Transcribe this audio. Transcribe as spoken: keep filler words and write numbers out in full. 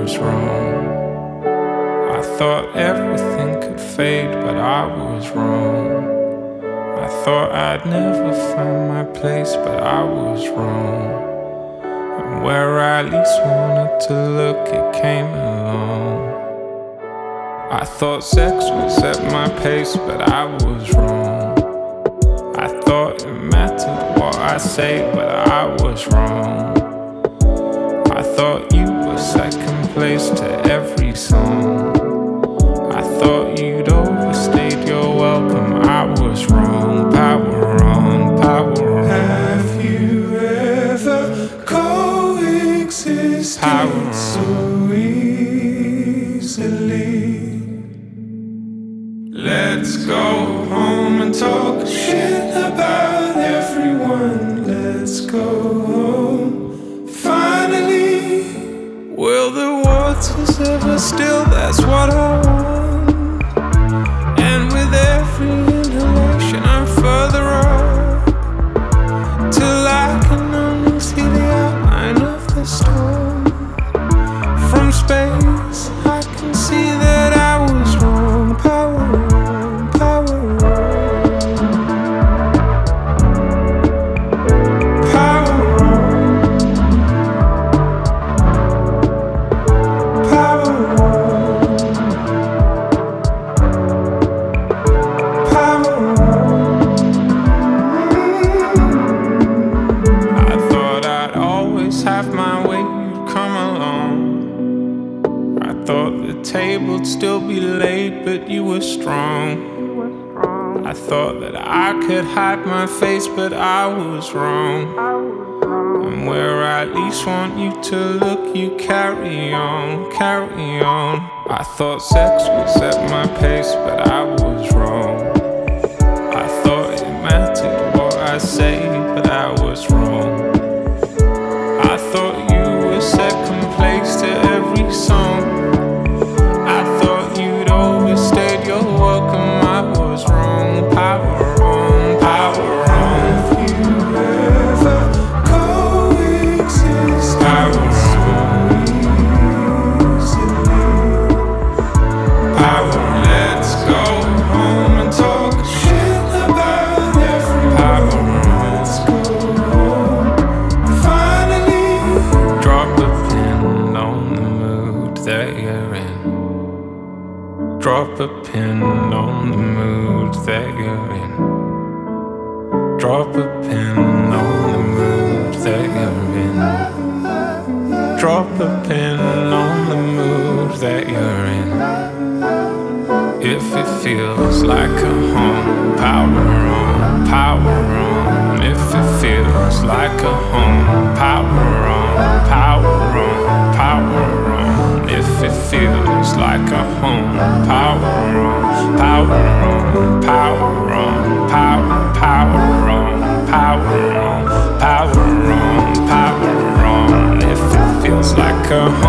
was wrong. I thought everything could fade, but I was wrong. I thought I'd never find my place, but I was wrong. And where I least wanted to look, it came along. I thought sex would set my pace, but I was wrong. I thought it mattered what I say, but I was wrong. I thought you were second place to every song. I thought you'd overstayed your welcome. I was wrong. Power on, power on. Have you ever coexisted Power so easily? Let's go home and talk shit about everyone. Let's go home. Finally, will the waters ever still? That's what I want. And with every inhalation, I'm further up, till I can only see the outline of the storm. From space, I can see that I was wrong. Power on, power on. Power on. Power on. Power on. I thought I'd always have my way, you'd come along. I thought the table'd still be laid, but you were strong. I thought that I could hide my face, but I was wrong. And where I least want you to look, you carry on, carry on. I thought sex would set my pace, but I was wrong. I thought it mattered what I say, but I was wrong. I thought you were second place to every song. I thought you'd overstayed your welcome. I was wrong. Power on, power on. Have you ever coexisted Power so easily? Power on. Let's go home and talk shit about everyone. Power on. Let's go home. Finally, Drop a pin on the mood that you're in. Drop a pin on the mood that you're in. Drop a pin on the mood that you're in. Drop a pin on the mood that you're in. If it feels like a home, power on, power on. If it feels like a home, power on, power on, power on. If it feels like a home, power on, power on, power on, power, power on, power on, power on, power on. If it feels like a home.